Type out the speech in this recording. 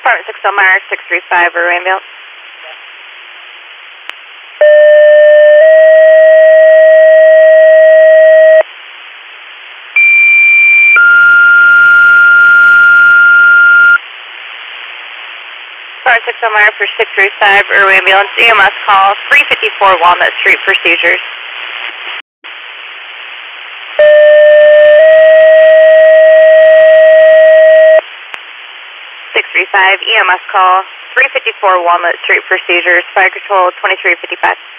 Department 6 Elmira, 635, Air Ambulance. Department 6 Elmira for 635, Air Ambulance. EMS call 354 Walnut Street for seizures. 635, EMS call 354 Walnut Street for seizures. Fire control 2355.